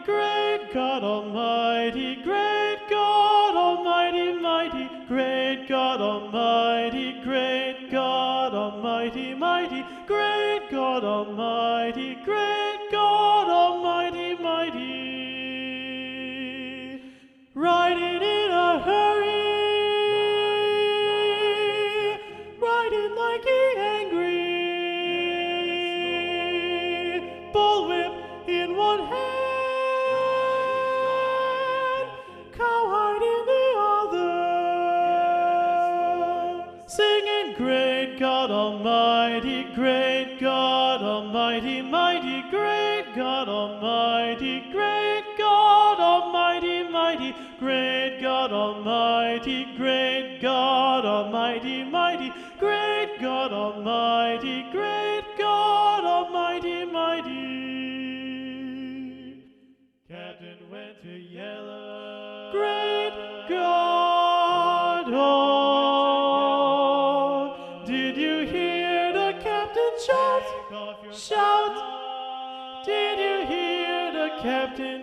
great God Almighty, great God Almighty, mighty, great God Almighty, great God Almighty, mighty, great God Almighty, great God Almighty, mighty. Riding in a hurry, riding like he angry, bullwhip in one hand, cowhide in the other, singing, great God Almighty, great God Almighty, mighty, great God Almighty, great God Almighty, mighty, great God Almighty, great God Almighty, mighty, great God Almighty, great God Almighty, mighty. Captain went to yell, great God, oh, did you hear the captain shout? Shout! Did you hear the captain?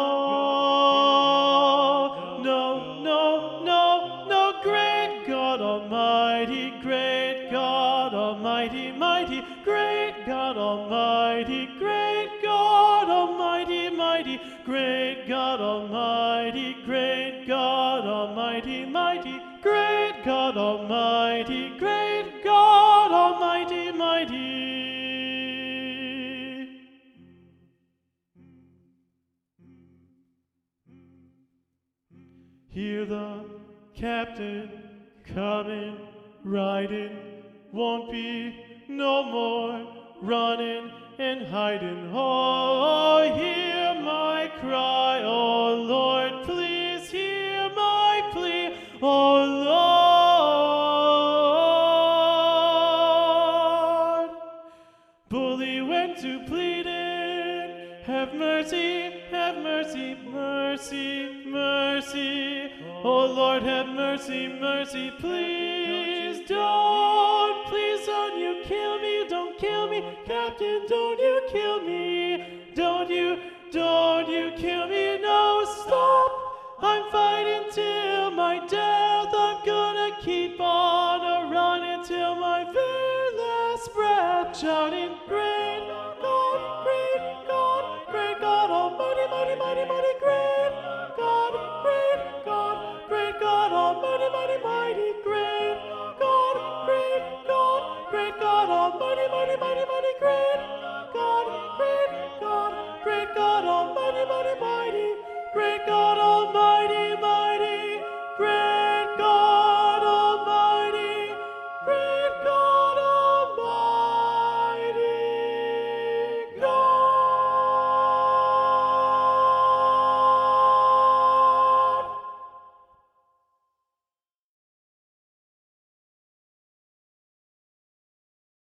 Oh, no, no, no, no, great God Almighty, great God Almighty, mighty, great God Almighty, great God Almighty, mighty, great God Almighty, great God Almighty, mighty, great God Almighty, great God Almighty, mighty. Hear the captain coming, riding, won't be no more running and hiding. Oh, hear my cry, oh Lord, please hear my plea, oh Lord. Bully went to pleading, have mercy, mercy, mercy. Oh Lord, have mercy, mercy, please don't you kill me, don't kill me, Captain, don't you kill me, don't you kill me.